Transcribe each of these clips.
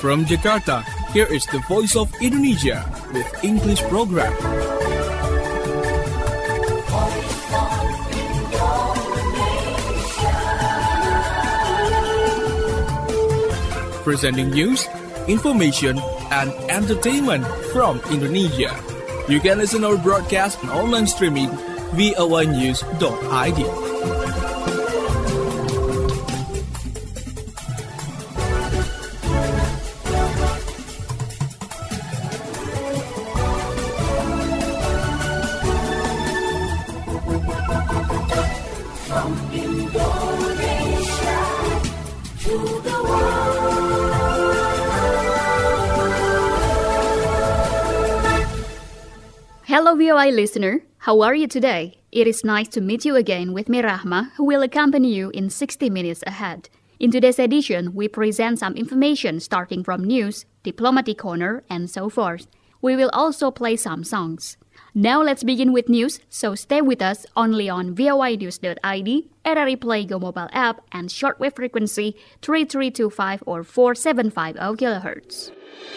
From Jakarta, here is the Voice of Indonesia with English program. Presenting news, information, and entertainment from Indonesia. You can listen our broadcast on online streaming voanews.id. Hello VOA listener, how are you today? It is nice to meet you again with me Rahma, who will accompany you in 60 minutes ahead. In today's edition, we present some information starting from news, diplomatic corner, and so forth. We will also play some songs. Now let's begin with news, so stay with us only on voanews.id, RRI Play Go mobile app, and shortwave frequency 3325 or 4750 kHz.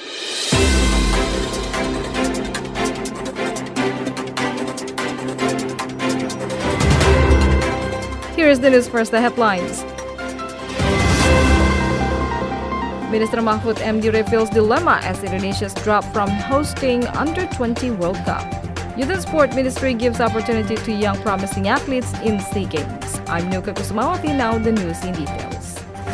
Here is the news first, the headlines. Minister Mahfud MD reveals dilemma as Indonesia's drop from hosting Under-20 World Cup. Youth and Sport Ministry gives opportunity to young promising athletes in SEA Games. I'm Nuka Kusumawati, now the news in details.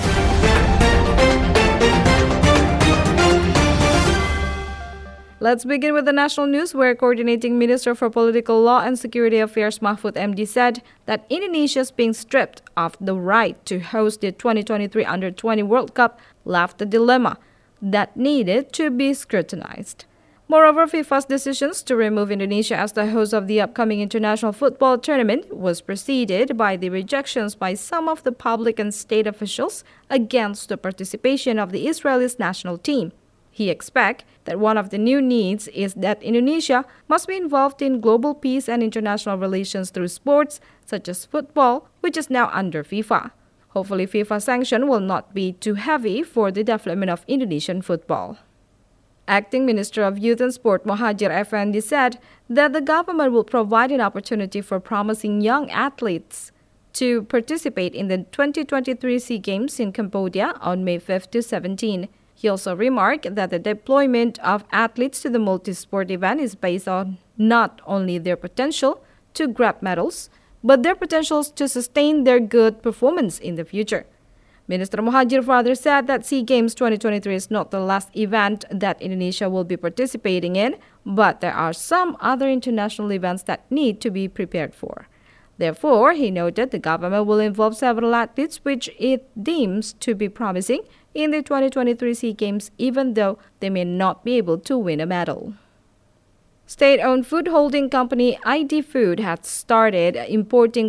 Let's begin with the national news, where Coordinating Minister for Political Law and Security Affairs Mahfud MD said that Indonesia is being stripped of the right to host the 2023 Under-20 World Cup left a dilemma that needed to be scrutinized. Moreover, FIFA's decisions to remove Indonesia as the host of the upcoming international football tournament was preceded by the rejections by some of the public and state officials against the participation of the Israelis national team. He expects that one of the new needs is that Indonesia must be involved in global peace and international relations through sports, such as football, which is now under FIFA. Hopefully, FIFA sanction will not be too heavy for the development of Indonesian football. Acting Minister of Youth and Sport Mohajir Effendi said that the government will provide an opportunity for promising young athletes to participate in the 2023 SEA Games in Cambodia on May 5 to 17. He also remarked that the deployment of athletes to the multi-sport event is based on not only their potential to grab medals, but their potentials to sustain their good performance in the future. Minister Mohajir further said that SEA Games 2023 is not the last event that Indonesia will be participating in, but there are some other international events that need to be prepared for. Therefore, he noted the government will involve several athletes which it deems to be promising in the 2023 SEA Games, even though they may not be able to win a medal. State-owned food holding company ID Food has started importing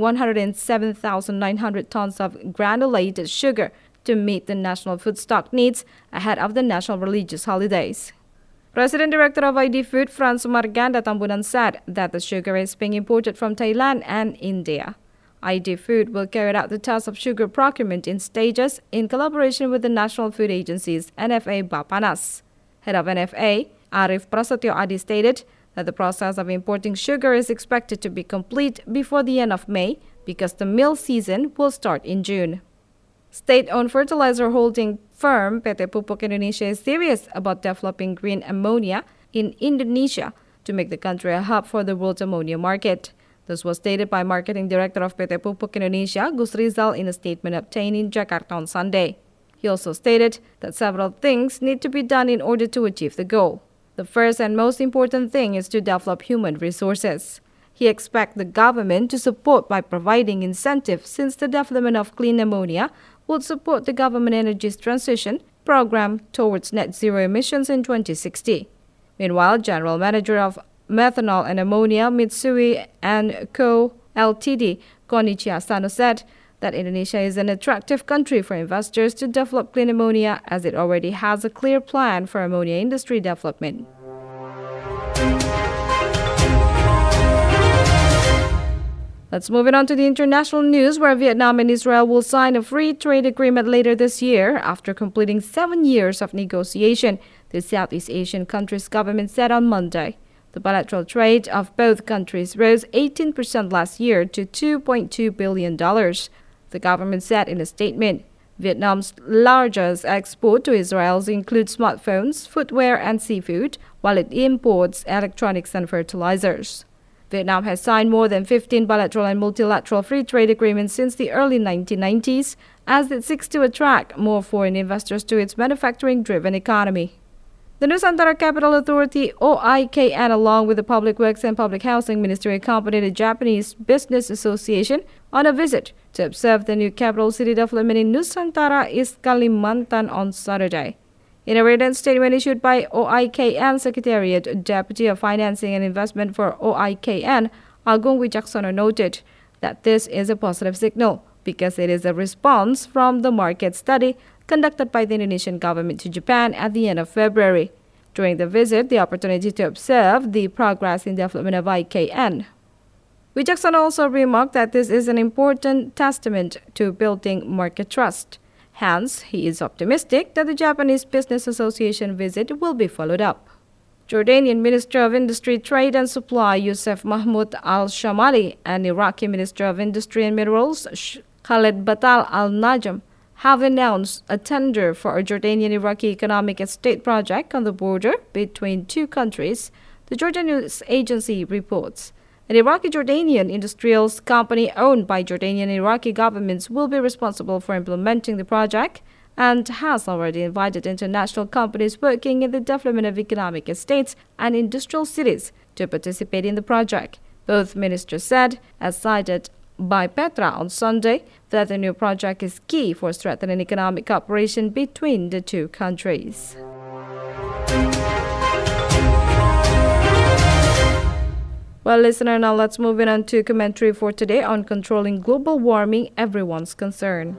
107,900 tons of granulated sugar to meet the national food stock needs ahead of the national religious holidays. President Director of ID Food, Frans Marganda Tambunan, said that the sugar is being imported from Thailand and India. ID Food will carry out the task of sugar procurement in stages in collaboration with the national food agencies NFA Bapanas. Head of NFA, Arif Prasetyo Adi, stated that the process of importing sugar is expected to be complete before the end of May because the mill season will start in June. State-owned fertilizer holding firm PT Pupuk Indonesia is serious about developing green ammonia in Indonesia to make the country a hub for the world ammonia market. This was stated by Marketing Director of PT Pupuk Indonesia, Gus Rizal, in a statement obtained in Jakarta on Sunday. He also stated that several things need to be done in order to achieve the goal. The first and most important thing is to develop human resources. He expects the government to support by providing incentives, since the development of clean ammonia would support the government energy's transition program towards net zero emissions in 2060. Meanwhile, General Manager of Methanol and Ammonia Mitsui & Co. Ltd, Konichi Asano, said that Indonesia is an attractive country for investors to develop clean ammonia, as it already has a clear plan for ammonia industry development. Let's move it on to the international news, where Vietnam and Israel will sign a free trade agreement later this year after completing 7 years of negotiation, the Southeast Asian country's government said on Monday. The bilateral trade of both countries rose 18% last year to $2.2 billion. The government said in a statement. Vietnam's largest export to Israel includes smartphones, footwear, and seafood, while it imports electronics and fertilizers. Vietnam has signed more than 15 bilateral and multilateral free trade agreements since the early 1990s, as it seeks to attract more foreign investors to its manufacturing-driven economy. The Nusantara Capital Authority, OIKN, along with the Public Works and Public Housing Ministry, accompanied the Japanese Business Association on a visit to observe the new capital city development in Nusantara, East Kalimantan on Saturday. In a written statement issued by OIKN Secretariat, Deputy of Financing and Investment for OIKN, Agung Wijaksono, noted that this is a positive signal because it is a response from the market study conducted by the Indonesian government to Japan at the end of February. During the visit, the opportunity to observe the progress in development of IKN. Wijaksono also remarked that this is an important testament to building market trust. Hence, he is optimistic that the Japanese Business Association visit will be followed up. Jordanian Minister of Industry, Trade and Supply Youssef Mahmoud al-Shamali and Iraqi Minister of Industry and Minerals Khaled Batal al-Najm have announced a tender for a Jordanian-Iraqi economic estate project on the border between two countries, the Jordan News Agency reports. An Iraqi-Jordanian industrial company owned by Jordanian and Iraqi governments will be responsible for implementing the project and has already invited international companies working in the development of economic estates and industrial cities to participate in the project. Both ministers said, as cited by Petra on Sunday, that the new project is key for strengthening economic cooperation between the two countries. Well, listener, now let's move on to commentary for today on controlling global warming, everyone's concern.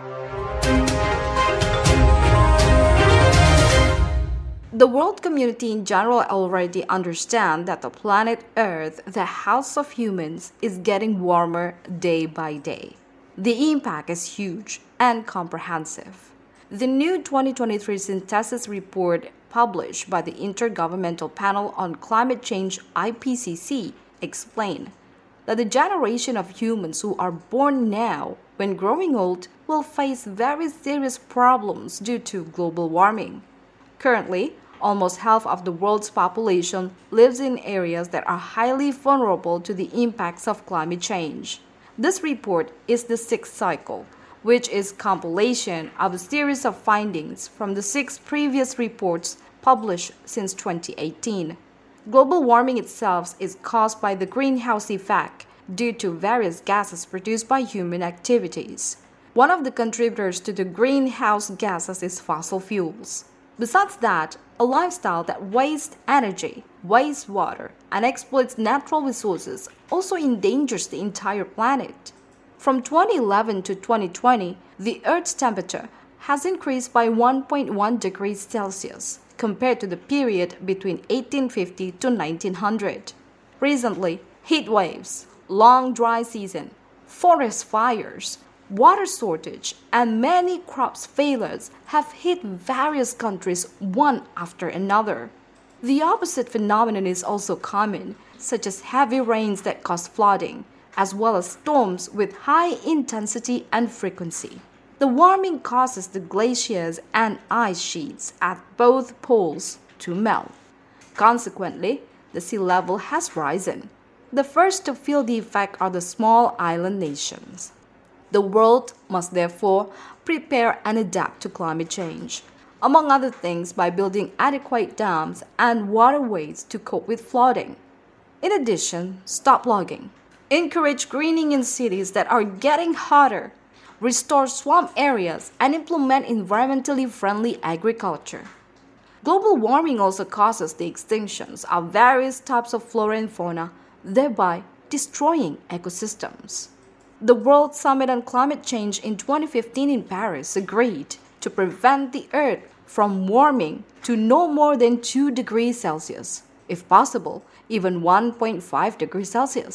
The world community in general already understand that the planet Earth, the house of humans, is getting warmer day by day. The impact is huge and comprehensive. The new 2023 synthesis report published by the Intergovernmental Panel on Climate Change IPCC explained that the generation of humans who are born now, when growing old, will face very serious problems due to global warming. Currently, almost half of the world's population lives in areas that are highly vulnerable to the impacts of climate change. This report is the sixth cycle, which is compilation of a series of findings from the 6 previous reports published since 2018. Global warming itself is caused by the greenhouse effect due to various gases produced by human activities. One of the contributors to the greenhouse gases is fossil fuels. Besides that, a lifestyle that wastes energy, wastes water, and exploits natural resources also endangers the entire planet. From 2011 to 2020, the Earth's temperature has increased by 1.1 degrees Celsius compared to the period between 1850 to 1900. Recently, heat waves, long dry season, forest fires, water shortage, and many crops failures have hit various countries one after another. The opposite phenomenon is also common, such as heavy rains that cause flooding, as well as storms with high intensity and frequency. The warming causes the glaciers and ice sheets at both poles to melt. Consequently, the sea level has risen. The first to feel the effect are the small island nations. The world must therefore prepare and adapt to climate change, among other things by building adequate dams and waterways to cope with flooding. In addition, stop logging, encourage greening in cities that are getting hotter, restore swamp areas, and implement environmentally friendly agriculture. Global warming also causes the extinctions of various types of flora and fauna, thereby destroying ecosystems. The World Summit on Climate Change in 2015 in Paris agreed to prevent the Earth from warming to no more than 2 degrees Celsius, if possible, even 1.5 degrees Celsius.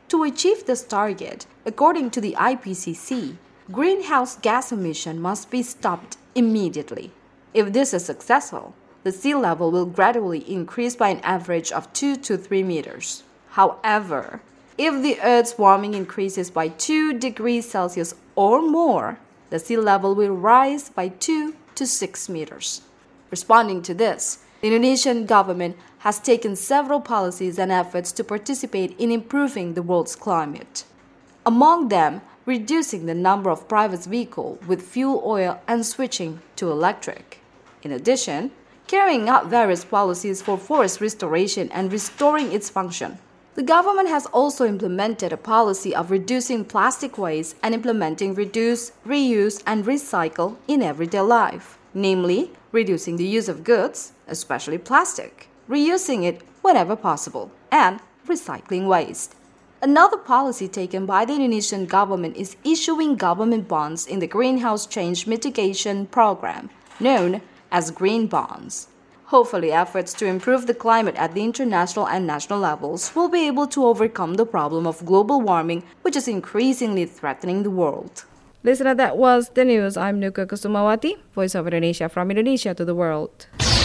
To achieve this target, according to the IPCC, greenhouse gas emission must be stopped immediately. If this is successful, the sea level will gradually increase by an average of 2 to 3 meters. However, if the Earth's warming increases by 2 degrees Celsius or more, the sea level will rise by 2 to 6 meters. Responding to this, the Indonesian government has taken several policies and efforts to participate in improving the world's climate. Among them, reducing the number of private vehicles with fuel oil and switching to electric. In addition, carrying out various policies for forest restoration and restoring its function. The government has also implemented a policy of reducing plastic waste and implementing reduce, reuse, and recycle in everyday life, namely, reducing the use of goods, especially plastic, reusing it whenever possible, and recycling waste. Another policy taken by the Indonesian government is issuing government bonds in the Greenhouse Change Mitigation Program, known as green bonds. Hopefully, efforts to improve the climate at the international and national levels will be able to overcome the problem of global warming, which is increasingly threatening the world. Listener, that was the news. I'm Nuka Kusumawati, Voice of Indonesia from Indonesia to the world.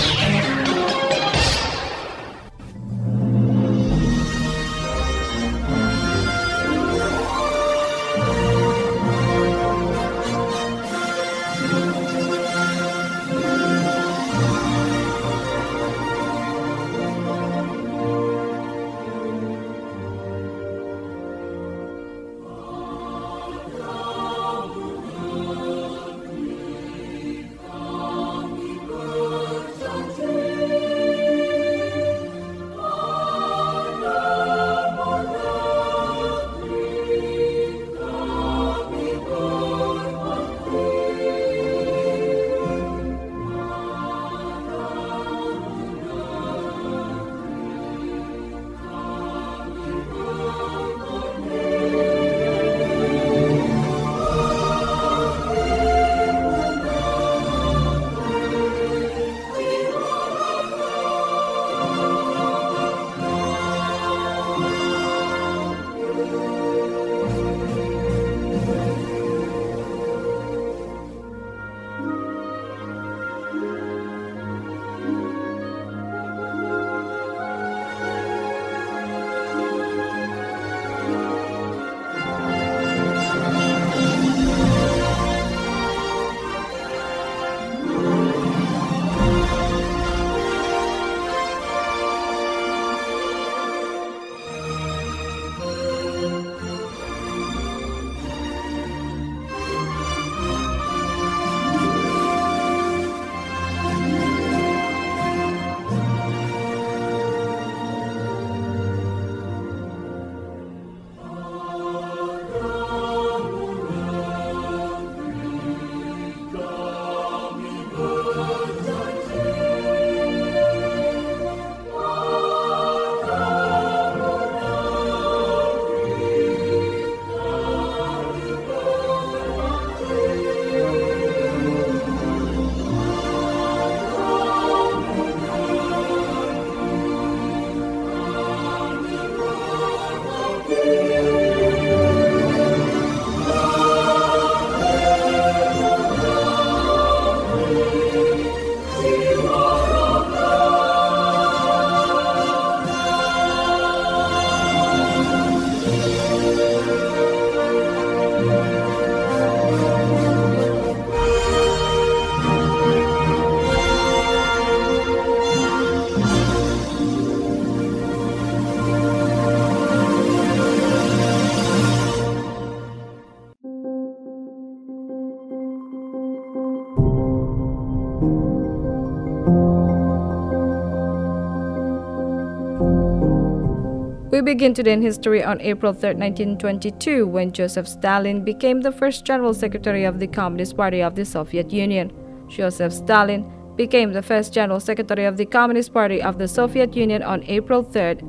We begin today in history on April 3, 1922, when Joseph Stalin became the first General Secretary of the Communist Party of the Soviet Union. Joseph Stalin became the first General Secretary of the Communist Party of the Soviet Union on April 3,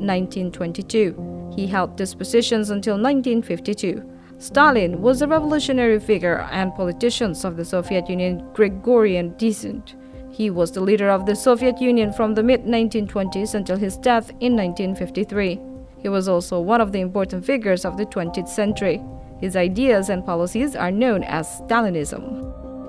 1922. He held these positions until 1952. Stalin was a revolutionary figure and politician of the Soviet Union Gregorian descent. He was the leader of the Soviet Union from the mid-1920s until his death in 1953. He was also one of the important figures of the 20th century. His ideas and policies are known as Stalinism.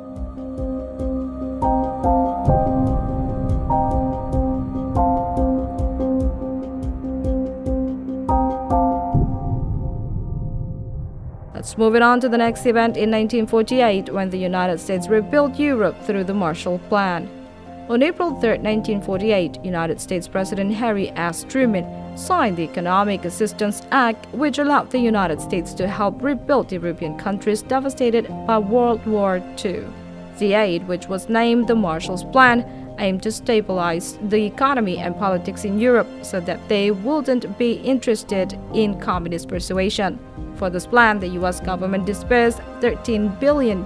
Let's move it on to the next event in 1948, when the United States rebuilt Europe through the Marshall Plan. On April 3, 1948, United States President Harry S. Truman signed the Economic Assistance Act, which allowed the United States to help rebuild European countries devastated by World War II. The aid, which was named the Marshall Plan, aimed to stabilize the economy and politics in Europe so that they wouldn't be interested in communist persuasion. For this plan, the U.S. government disbursed $13 billion.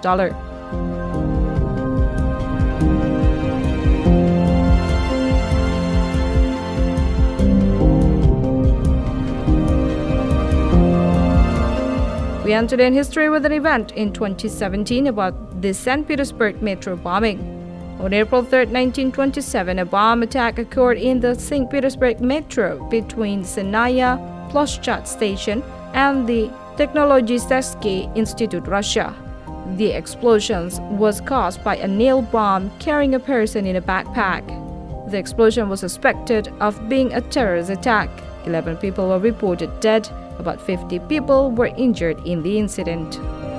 We entered in history with an event in 2017 about the St. Petersburg metro bombing. On April 3, 1927, a bomb attack occurred in the St. Petersburg metro between Senaya Ploshchad Station and the Technologistsky Institute, Russia. The explosions was caused by a nail bomb carrying a person in a backpack. The explosion was suspected of being a terrorist attack. 11 people were reported dead. About 50 people were injured in the incident.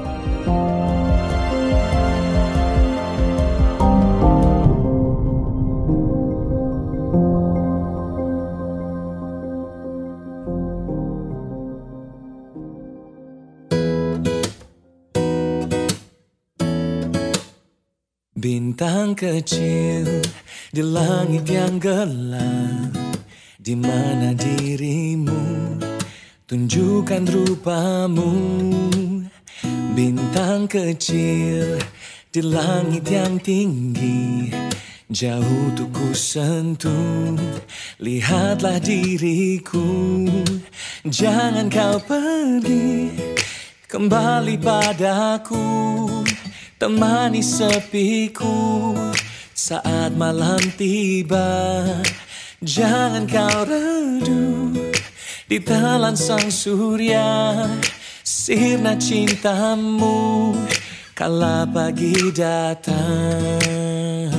Bintang kecil di langit yang gelap, di mana dirimu? Tunjukkan rupamu. Bintang kecil di langit yang tinggi, jauh tuh ku sentuh. Lihatlah diriku, jangan kau pergi, kembali padaku. Temani sepiku saat malam tiba. Jangan kau redup di telan sang surya, sirna cintamu kala pagi datang.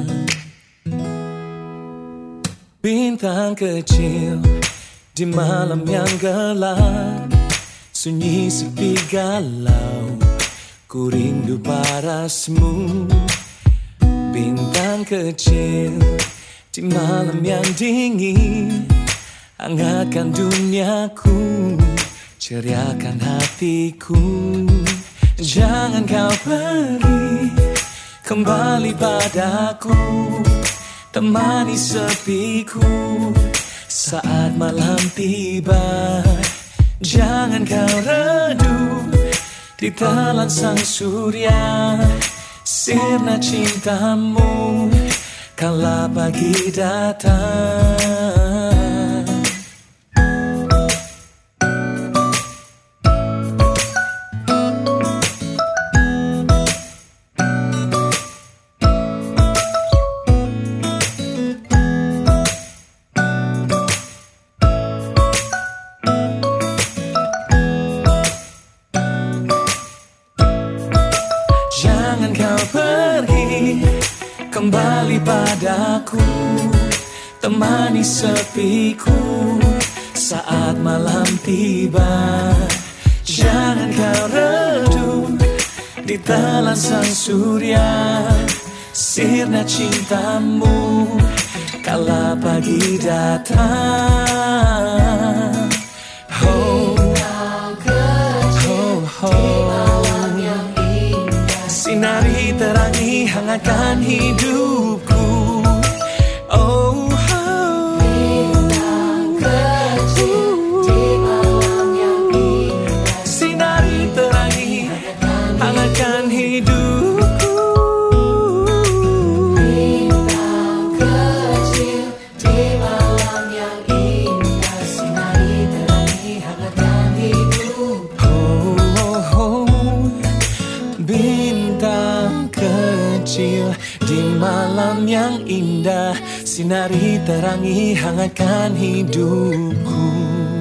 Bintang kecil di malam yang gelap, sunyi sepi galau, ku rindu parasmu. Bintang kecil di malam yang dingin, hangatkan duniaku, ceriakan hatiku. Jangan kau pergi, kembali padaku. Temani sepiku saat malam tiba. Jangan kau redup di telan sang surya, sirna cintamu kala pagi datang. Jangan kau pergi, kembali padaku. Temani sepiku saat malam tiba. Jangan kau redup di telan sang surya, sirna cintamu kala pagi datang. Oh, oh, oh. Sinari terangi hangatkan hidupku. Oh, oh. Bintang kecil di malam yang indah, sinari terangi hangatkan hidupku. Bintang kecil di malam yang indah, sinari terangi hangatkan hidupku. Oh, oh, oh. Bintang kecil di malam yang indah, sinari terangi hangatkan hidupku.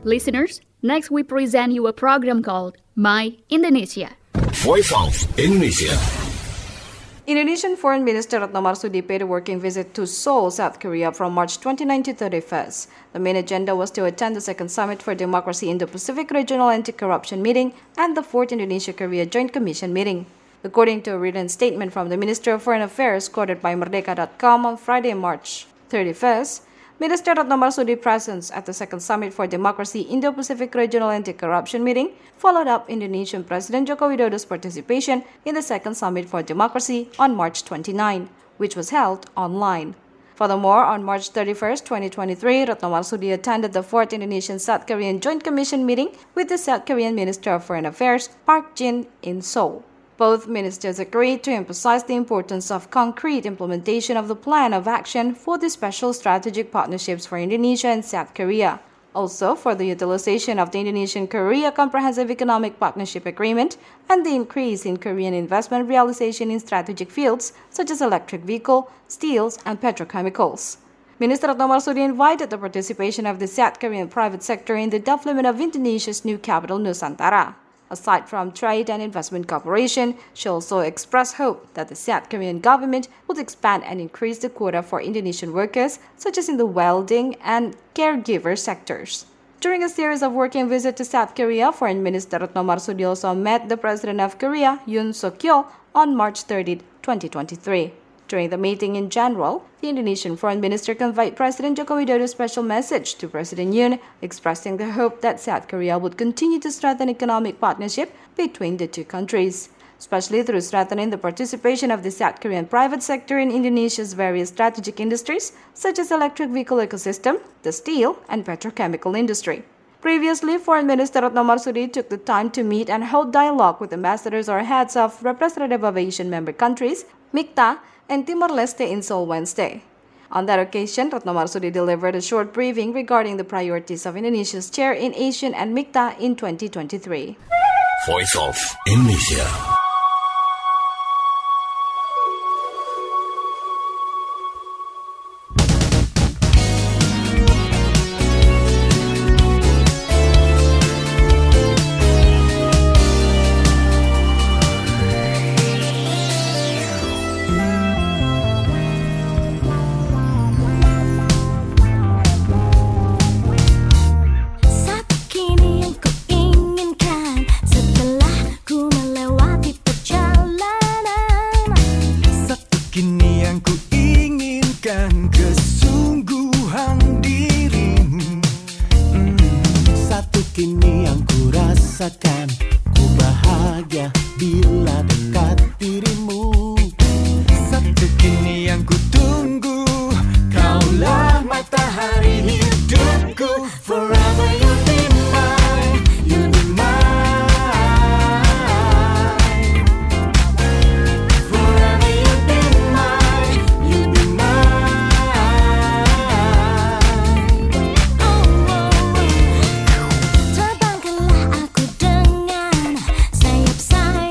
Listeners, next we present you a program called My Indonesia. Voice of Indonesia. Indonesian Foreign Minister Retno Marsudi paid a working visit to Seoul, South Korea from March 29 to 31st. The main agenda was to attend the second Summit for Democracy Indo-Pacific Regional Anti-Corruption meeting and the fourth Indonesia-Korea Joint Commission meeting. According to a written statement from the Minister of Foreign Affairs quoted by Merdeka.com on Friday, March 31st, Minister Retno Marsudi presence at the second Summit for Democracy Indo-Pacific Regional Anti-Corruption meeting followed up Indonesian President Joko Widodo's participation in the second Summit for Democracy on March 29, which was held online. Furthermore, on March 31, 2023, Retno Marsudi attended the fourth Indonesian-South Korean Joint Commission meeting with the South Korean Minister of Foreign Affairs, Park Jin, in Seoul. Both ministers agreed to emphasize the importance of concrete implementation of the plan of action for the special strategic partnerships for Indonesia and South Korea. Also, for the utilization of the Indonesian-Korea Comprehensive Economic Partnership Agreement and the increase in Korean investment realization in strategic fields such as electric vehicle, steels, and petrochemicals. Minister Retno Marsudi invited the participation of the South Korean private sector in the development of Indonesia's new capital, Nusantara. Aside from trade and investment cooperation, she also expressed hope that the South Korean government would expand and increase the quota for Indonesian workers, such as in the welding and caregiver sectors. During a series of working visits to South Korea, Foreign Minister Retno Marsudi also met the President of Korea, Yoon Suk-yeol, on March 30, 2023. During the meeting in general, the Indonesian Foreign Minister conveyed President Joko Widodo's special message to President Yoon, expressing the hope that South Korea would continue to strengthen economic partnership between the two countries, especially through strengthening the participation of the South Korean private sector in Indonesia's various strategic industries, such as electric vehicle ecosystem, the steel, and petrochemical industry. Previously, Foreign Minister Retno Marsudi took the time to meet and hold dialogue with ambassadors or heads of representative of Asian member countries, MICTA, and Timor-Leste in Seoul Wednesday. On that occasion, Retno Marsudi delivered a short briefing regarding the priorities of Indonesia's chair in ASEAN and MICTA in 2023. Voice of Indonesia. Ku bahagia bila dekat dirimu. Satu kini yang ku tunggu, kaulah matahari hidupku. Forever you'll be mine, you'll be mine. Forever you'll be mine, you'll be mine. Terbangkanlah aku dengan sayap-sayap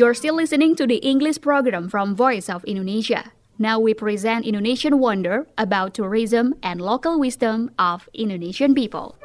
You're still listening to the English program from Voice of Indonesia. Now we present Indonesian Wonder about tourism and local wisdom of Indonesian people.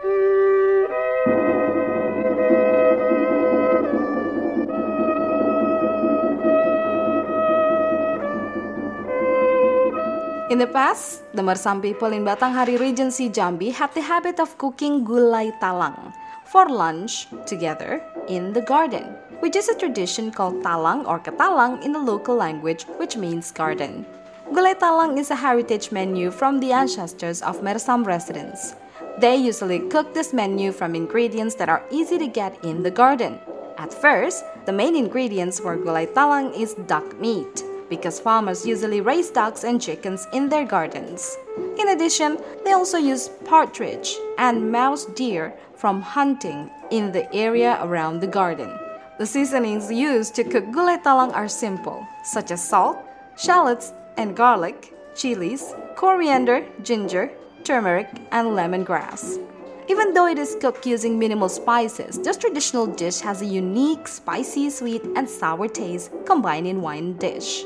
In the past, the Mersam people in Batanghari Regency, Jambi had the habit of cooking gulai talang for lunch together in the garden, which is a tradition called talang or katalang in the local language, which means garden. Gulai talang is a heritage menu from the ancestors of Mersam residents. They usually cook this menu from ingredients that are easy to get in the garden. At first, the main ingredients for gulai talang is duck meat, because farmers usually raise ducks and chickens in their gardens. In addition, they also use partridge and mouse deer from hunting in the area around the garden. The seasonings used to cook gulai talang are simple, such as salt, shallots and garlic, chilies, coriander, ginger, turmeric, and lemongrass. Even though it is cooked using minimal spices, this traditional dish has a unique spicy, sweet, and sour taste combined in one dish.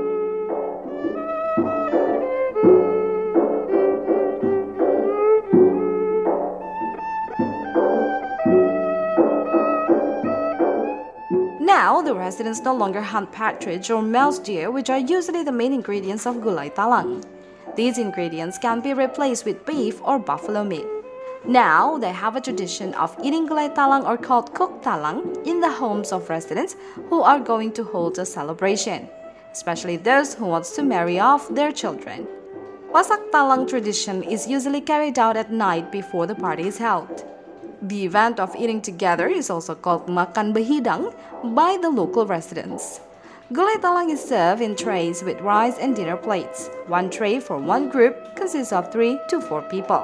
Now, the residents no longer hunt partridge or mouse deer, which are usually the main ingredients of gulai talang. These ingredients can be replaced with beef or buffalo meat. Now, they have a tradition of eating gulai talang or called cooked talang in the homes of residents who are going to hold a celebration, especially those who want to marry off their children. Wasak talang tradition is usually carried out at night before the party is held. The event of eating together is also called makan behidang by the local residents. Gulai talang is served in trays with rice and dinner plates. One tray for one group consists of 3 to 4 people.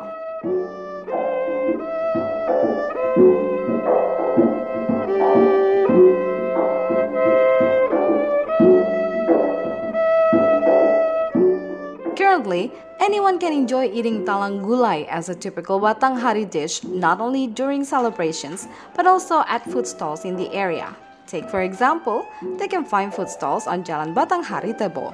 Currently, anyone can enjoy eating talang gulai as a typical Batanghari dish not only during celebrations but also at food stalls in the area. Take for example, they can find food stalls on Jalan Batanghari Tebo.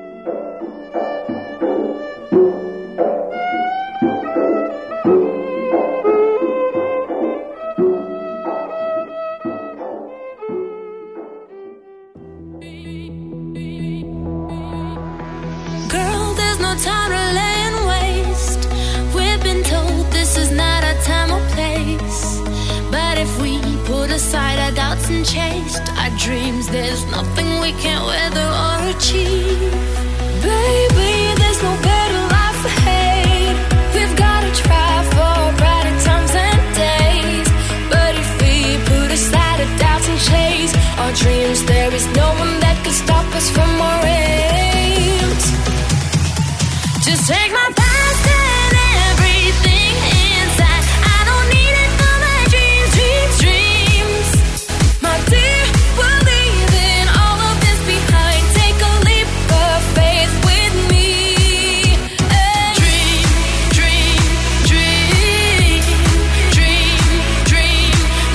Time to lay and waste. We've been told this is not our time or place. But if we put aside our doubts and chased our dreams, there's nothing we can't weather or achieve. Baby, there's no better life ahead. We've gotta try for brighter times and days. But if we put aside our doubts and chase our dreams, there is no one that can stop us from our aims. Just take my past and everything inside. I don't need it for my dreams, dreams, dreams. My dear, we're leaving all of this behind. Take a leap of faith with me. Dream, dream, dream. Dream, dream,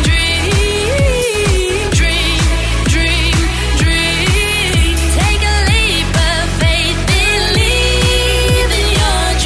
dream. Dream, dream, dream. Take a leap of faith, believe.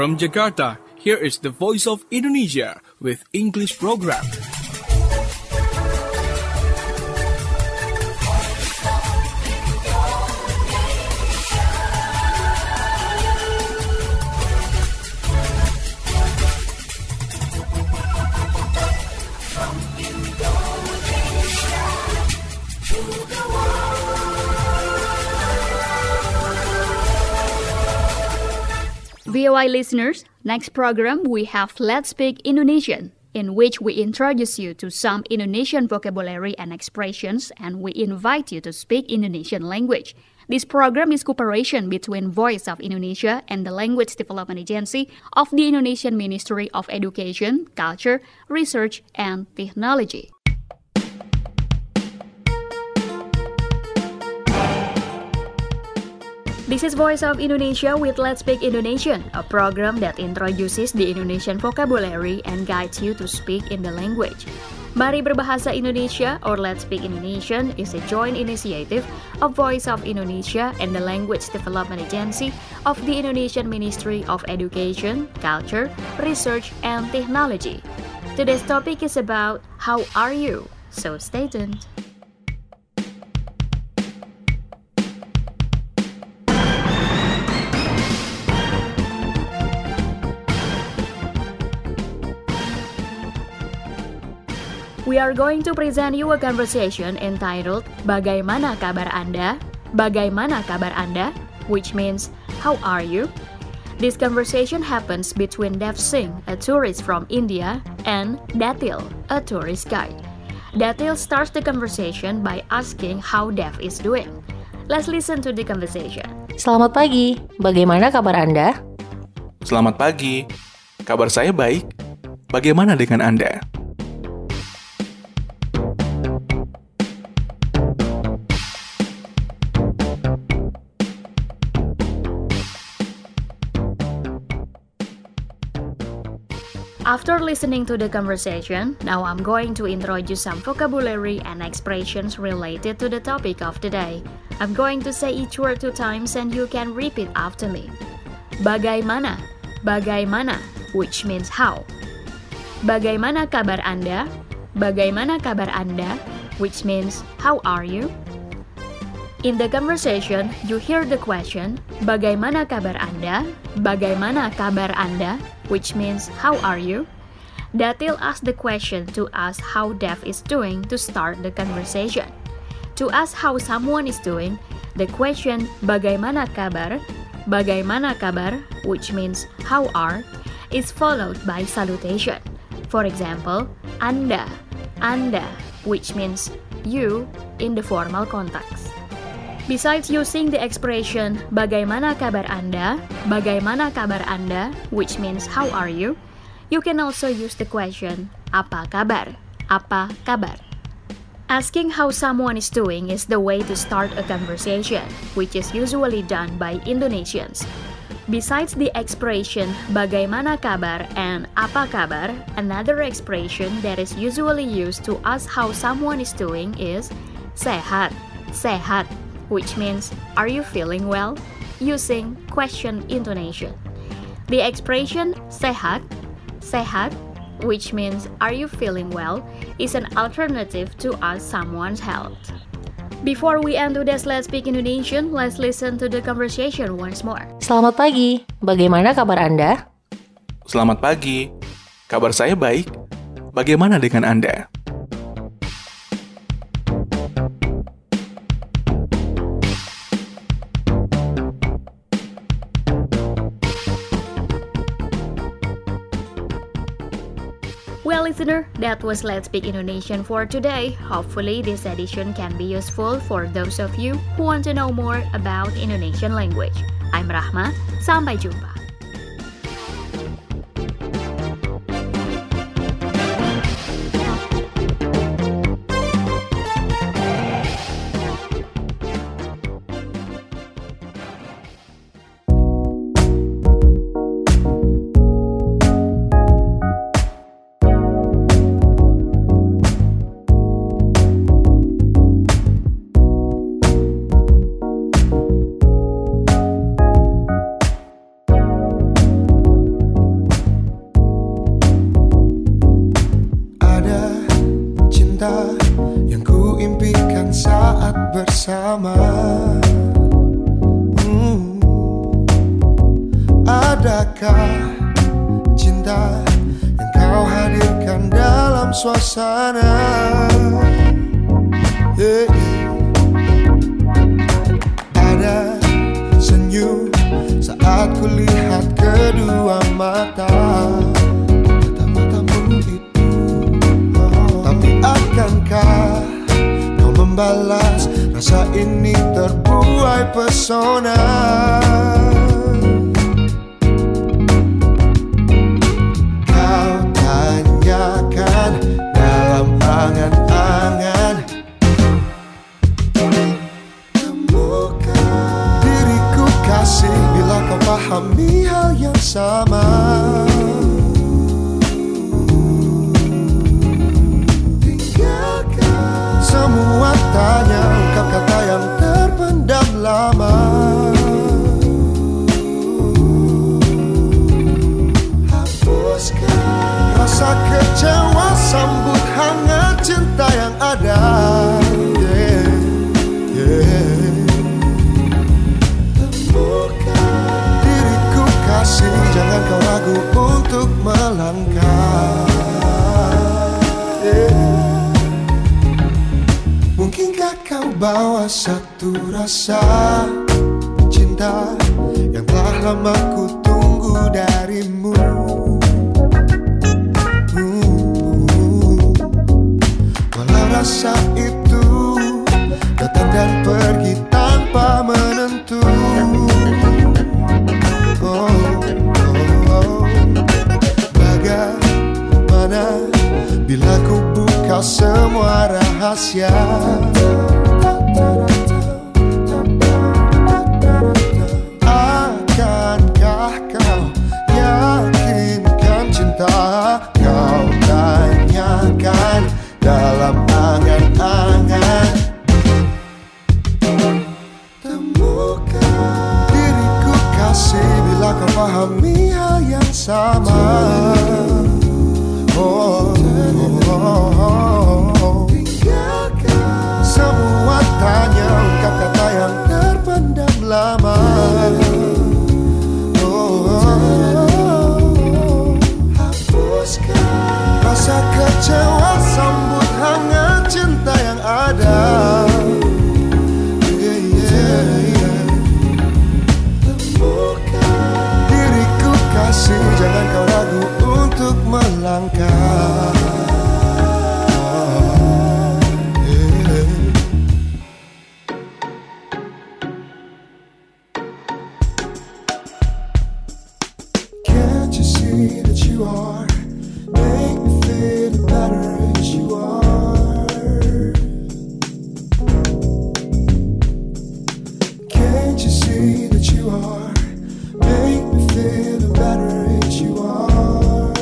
From Jakarta, here is the Voice of Indonesia with English program. VOA listeners, next program we have Let's Speak Indonesian, in which we introduce you to some Indonesian vocabulary and expressions, and we invite you to speak Indonesian language. This program is cooperation between Voice of Indonesia and the Language Development Agency of the Indonesian Ministry of Education, Culture, Research, and Technology. This is Voice of Indonesia with Let's Speak Indonesian, a program that introduces the Indonesian vocabulary and guides you to speak in the language. Mari Berbahasa Indonesia or Let's Speak Indonesian is a joint initiative of Voice of Indonesia and the Language Development Agency of the Indonesian Ministry of Education, Culture, Research, and Technology. Today's topic is about how are you? So stay tuned. We are going to present you a conversation entitled Bagaimana kabar Anda? Bagaimana kabar Anda? Which means, how are you? This conversation happens between Dev Singh, a tourist from India, and Datil, a tourist guide. Datil starts the conversation by asking how Dev is doing. Let's listen to the conversation. Selamat pagi, bagaimana kabar Anda? Selamat pagi, kabar saya baik. Bagaimana dengan Anda? After listening to the conversation, now I'm going to introduce some vocabulary and expressions related to the topic of the day. I'm going to say each word 2 times and you can repeat after me. Bagaimana, bagaimana, which means how. Bagaimana kabar Anda? Bagaimana kabar Anda? Which means how are you? In the conversation, you hear the question, bagaimana kabar Anda? Bagaimana kabar Anda? Which means how are you? Datil asked the question to ask how Dev is doing to start the conversation. To ask how someone is doing, the question bagaimana kabar, which means how are, is followed by salutation. For example, Anda, which means you in the formal context. Besides using the expression bagaimana kabar Anda, which means how are you, you can also use the question apa kabar, Asking how someone is doing is the way to start a conversation, which is usually done by Indonesians. Besides the expression bagaimana kabar and apa kabar, another expression that is usually used to ask how someone is doing is sehat, which means, are you feeling well? Using question intonation. The expression sehat, which means, are you feeling well, is an alternative to ask someone's health. Before we end today's Let's Speak Indonesian, let's listen to the conversation once more. Selamat pagi, bagaimana kabar Anda? Selamat pagi, kabar saya baik. Bagaimana dengan Anda? Well, listener, that was Let's Speak Indonesian for today. Hopefully, this edition can be useful for those of you who want to know more about Indonesian language. I'm Rahma, sampai jumpa. cinta yang ku impikan saat bersama. Adakah cinta yang kau hadirkan dalam suasana? Ada senyum saat ku lihat kedua mata. Mata-matamu itu, tapi akankah kau membalas rasa ini terbuai pesona? Dalam angan-angan temukan diriku kasih bila kau pahami hal yang sama. Tinggalkan semua tanya, ungkap kata yang terpendam lama. Hapuskan rasa kecewa, sambut hangat cinta yang ada. Temukan diriku kasih, jangan kau ragu untuk melangkah. Mungkinkah kau bawa satu rasa cinta yang telah lama ku tunggu darimu? Rasa itu datang dan pergi tanpa menentu. Bagaimana bila ku buka semua rahasia? Akankah kau yakinkan cinta? Kau tanyakan dalam angan-angan. Temukan diriku kasih bila kau pahami hal yang sama. Tinggalkan semua tanya, ungkap kata yang terpendam lama. Hapuskan rasa kecewa, sambut hangat cinta yang ada. Temukan diriku kasih, jangan kau ragu untuk melangkah. Can't you see that you are? Make me feel better as you are. Can't you see that you are? Make me feel better as you are.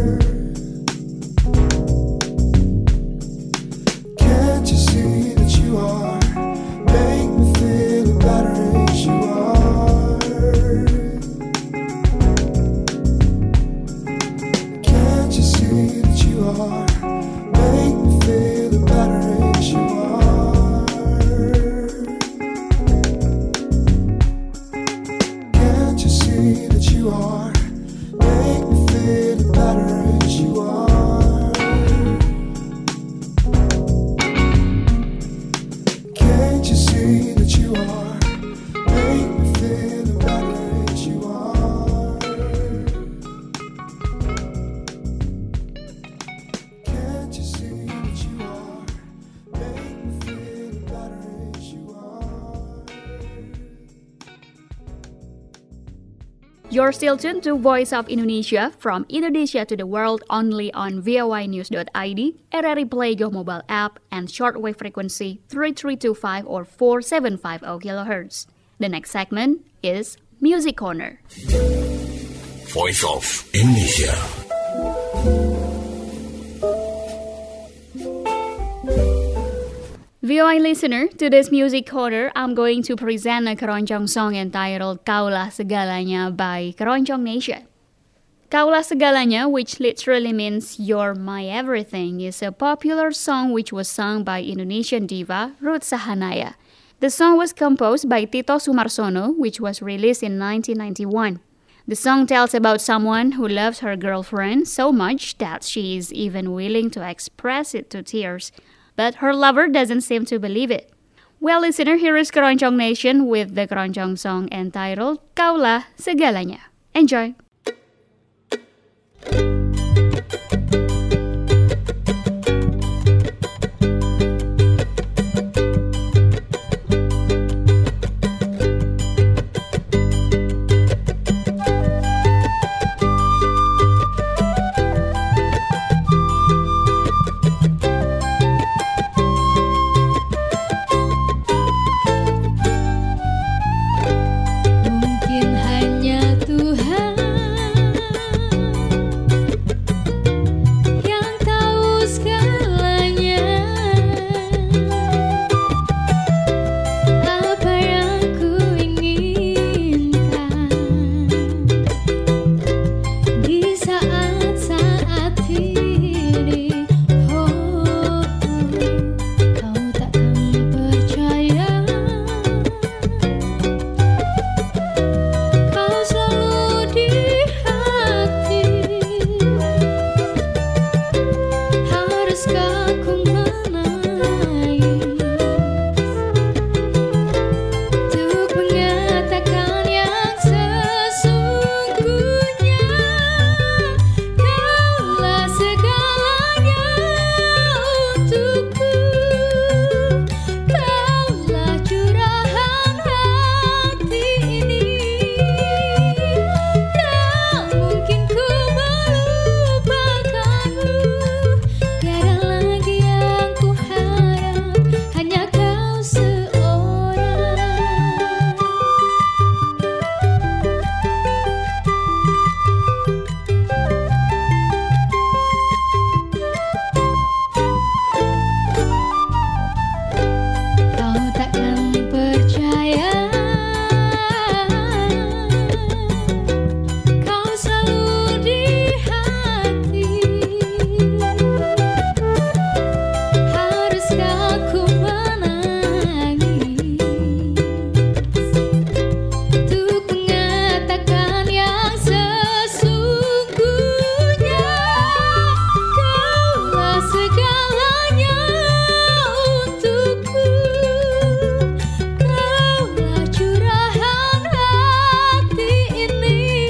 Can't you see that you are? Make me feel better as you are. Can't you see that you are? Make me feel better as you are. Can't you see that you are? Make me feel better as you are. Can't you see that you are? Make me feel better as you are. Can't you see that you are? Make me feel better as you are. You're still tuned to Voice of Indonesia, from Indonesia to the world, only on voinews.id, RRI Play Go mobile app, and shortwave frequency 3325 or 4750 kHz. The next segment is Music Corner. Voice of Indonesia. VOA listener, today's Music Corner, I'm going to present a keroncong song entitled Kaulah Segalanya by Keroncong Nation. Kaulah Segalanya, which literally means You're My Everything, is a popular song which was sung by Indonesian diva Ruth Sahanaya. The song was composed by Tito Sumarsono, which was released in 1991. The song tells about someone who loves her girlfriend so much that she is even willing to express it to tears. But her lover doesn't seem to believe it. Well, listener, here is Keroncong Nation with the Keroncong song entitled Kaulah Segalanya. Enjoy! Mungkin hanya Tuhan yang tahu segalanya, apa yang ku inginkan di saat-saat ini. Oh, kau takkan percaya, kau selalu di hati. Haruskah ku menangis untuk mengatakan yang sesungguhnya? Kaulah segalanya untukku, kaulah curahan hati ini. Tak mungkin ku melupakanmu, tiada lagi yang ku harap, hanya kau seorang. Kau takkan percaya, kau selalu di hati. Haruskah ku menangis untuk mengatakan yang sesungguhnya? Kaulah segalanya untukku, kaulah curahan hati ini.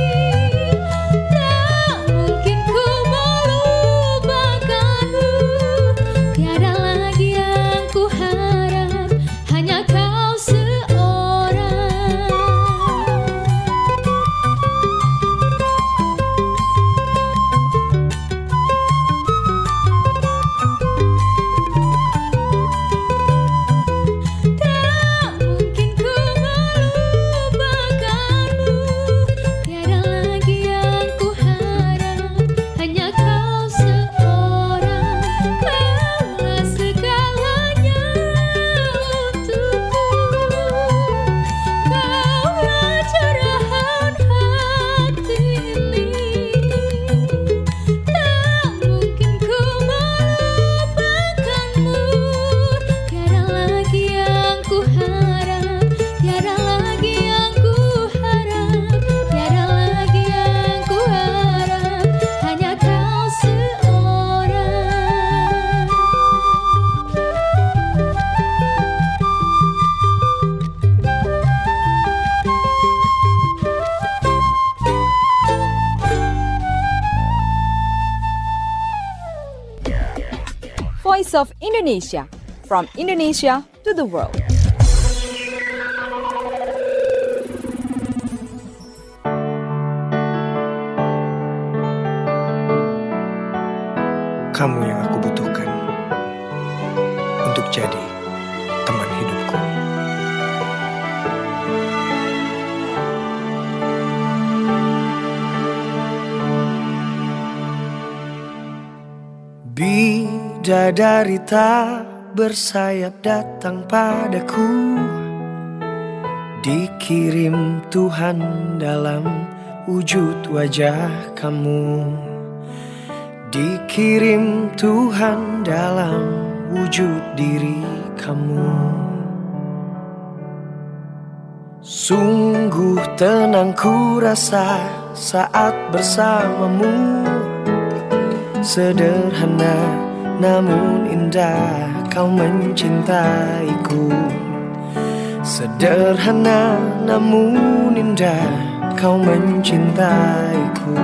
Tak mungkin ku melupakanmu, tiada lagi yang ku harap, hanya kau seorang. Tak mungkin ku melupakanmu, tiada lagi yang ku harap, hanya kau seorang. Kaulah segalanya untukku, kaulah curahan hati ini. Tak mungkin ku melupakanmu, tiada lagi yang ku harap, tiada lagi yang ku harap, tiada lagi yang ku harap, hanya kau seorang. Voice of Indonesia, from Indonesia to the world. Kamu yang aku butuhkan untuk jadi teman hidupku. Bidadari tak bersayap datang padaku, dikirim Tuhan dalam wujud wajah kamu, dikirim Tuhan dalam wujud diri kamu. Sungguh tenang ku rasa saat bersamamu. Sederhana namun indah kau mencintaiku. Sederhana namun indah kau mencintaiku.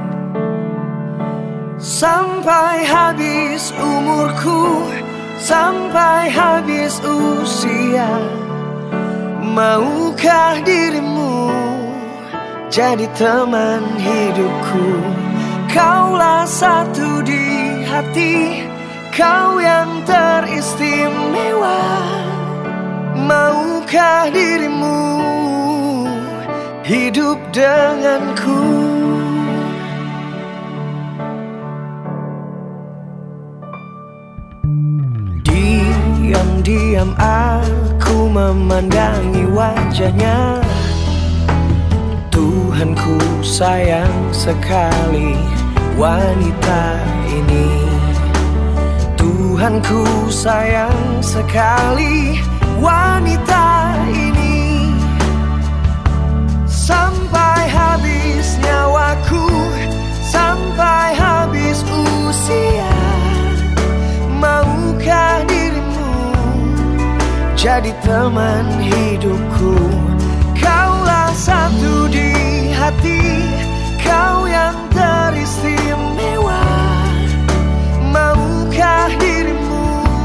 Sampai habis umurku, sampai habis usia, maukah dirimu jadi teman hidupku? Kaulah satu di hati, kau yang teristimewa. Maukah dirimu hidup denganku? Diam-diam aku memandangi wajahnya. Tuhanku sayang sekali wanita ini. Tuhanku sayang sekali wanita ini. Sampai habis nyawaku, sampai habis usia, maukah dirimu jadi teman hidupku? Kaulah satu di hati, kau yang teristimewa. Maukah dirimu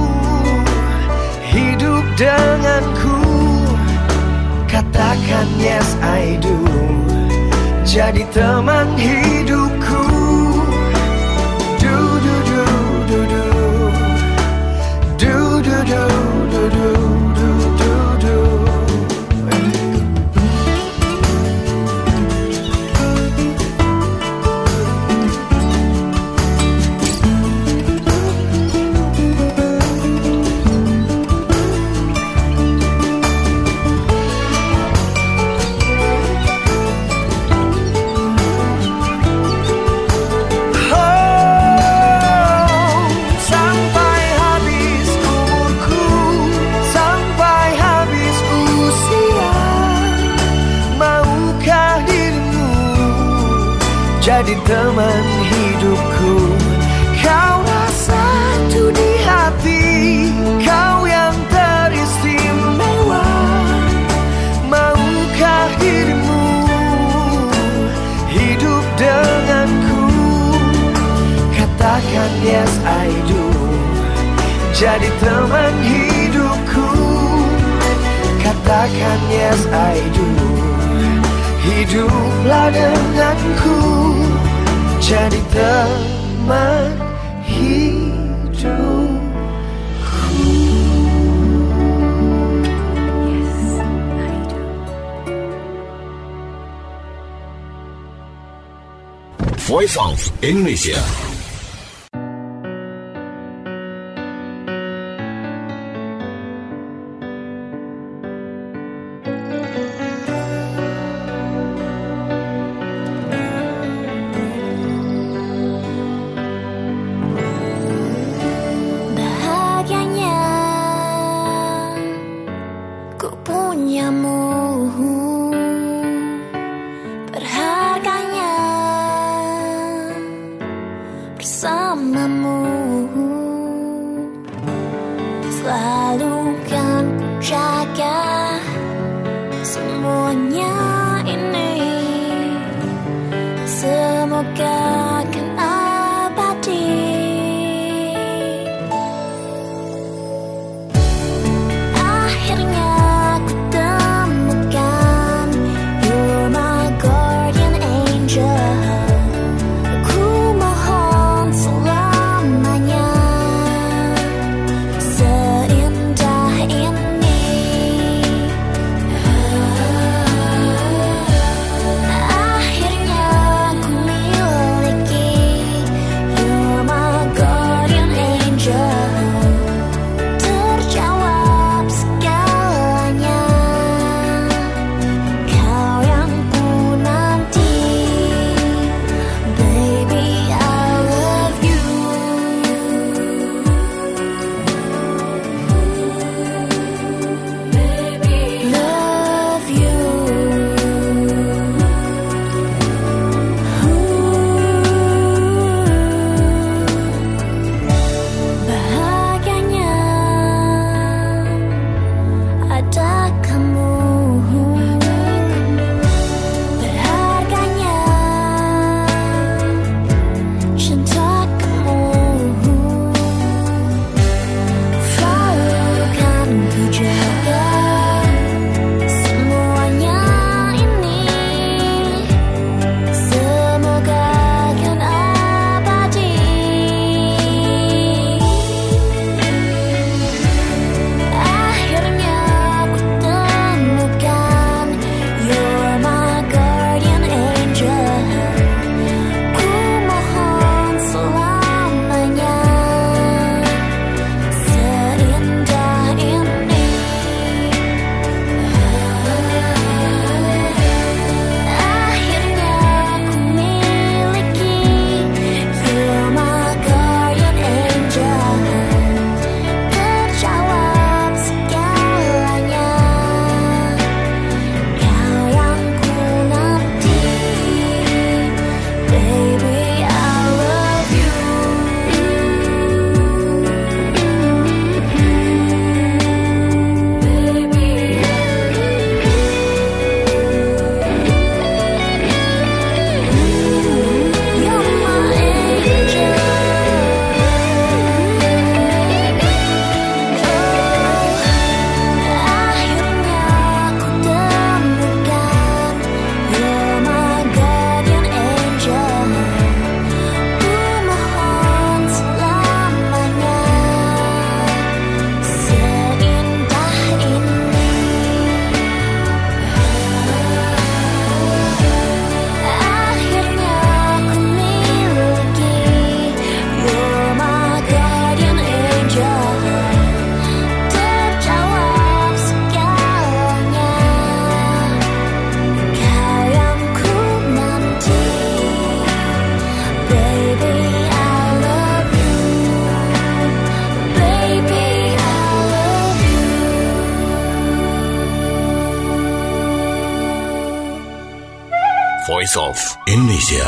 hidup denganku? Katakan yes I do, jadi teman hidupku. Do do do do do, do do do do do do do do. Jadi teman hidupku, kaulah satu di hati, kau yang teristimewa. Maukah dirimu hidup denganku? Katakan yes I do, jadi teman hidupku. Katakan yes I do, hiduplah denganku, jadi teman hidupku. Voice of Indonesia. Ku mohon selama Voice of Indonesia.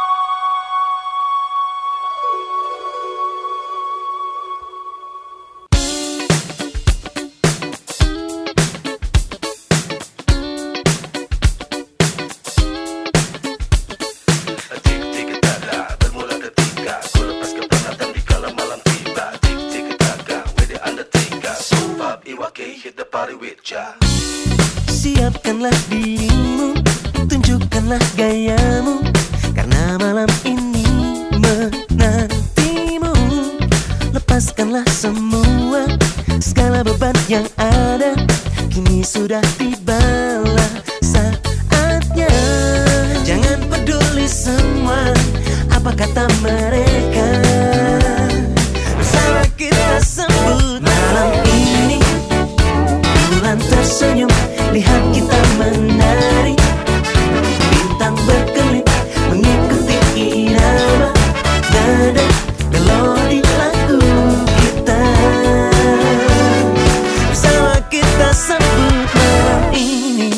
Siapkanlah dirimu, tunjukkanlah gayamu, karena malam ini menantimu. Lepaskanlah semua, segala beban yang ada, kini sudah tibalah saatnya. Jangan peduli semua, apa kata mereka. Bersama kita sambut malam ini, bulan tersenyum, lihat kita menari, bintang berkelip mengikuti irama nada melodi lagu kita. Bersama kita sambut malam ini.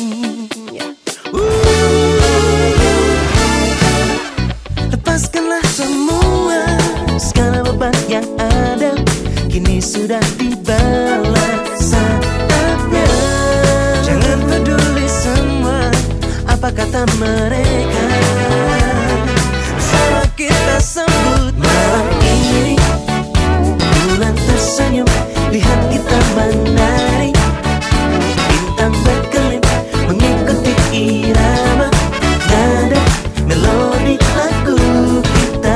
Lepaskanlah semua, segala beban yang ada, kini sudah tibalah saatnya. Jangan peduli semua, apa kata mereka. Bersama kita sambut malam ini, bulan tersenyum, lihat kita menari, bintang berkelip mengikuti irama nada melodi lagu kita.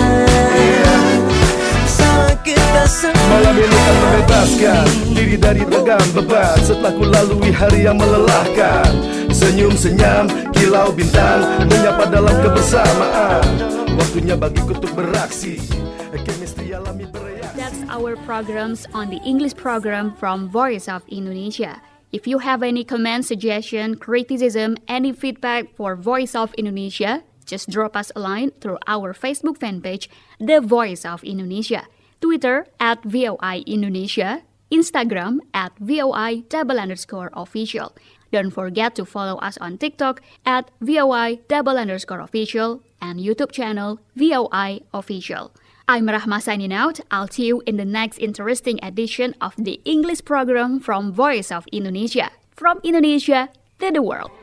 Bersama kita sambut malam ini kan membebaskan diri dari ragam beban, setelah ku lalui hari yang melelahkan. Senyum senyum kilau bintang menyapa dalam kebersamaan. Waktunya bagiku untuk beraksi, chemistry alami bereaksi. That's our programs on the English program from Voice of Indonesia. If you have any comment, suggestion, criticism, any feedback for Voice of Indonesia, just drop us a line through our Facebook fan page, The Voice of Indonesia, Twitter @VOI Indonesia, Instagram @VOI_official. Don't forget to follow us on TikTok @VOI_official and YouTube channel VOI Official. I'm Rahma signing out. I'll see you in the next interesting edition of the English program from Voice of Indonesia. From Indonesia to the world.